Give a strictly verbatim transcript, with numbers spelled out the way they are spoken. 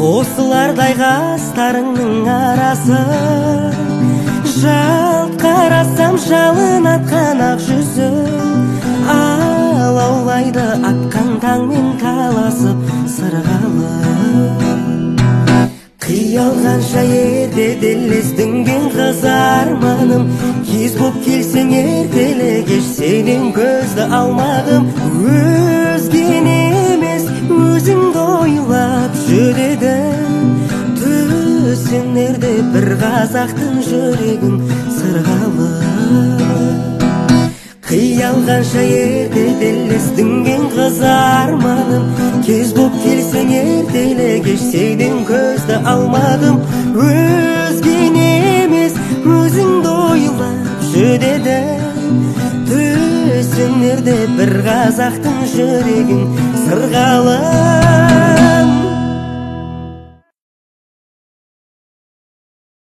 қосылардай қастарыңның арасы, жалт қарасам жалын атқан ақ жүзі, алаулайды атқан таңмен таласып сырғалып. Қиялғанша ерте делестіңген қыз арманым, кез боп келсең ертелі кеш сенен көзді алмадым. Өзген емес өзіңді ойлап жүредім, түсінерде бір қазақтың жүрегін сырғалып. Қиялғанша ерте делестіңген қыз арманым, кез боп келсең ертелі кеш сенен көзді алмадым. Өзген емес өзіңді ойлап жүдедім, түсінерде бір қазақтың жүрегін сырғалып.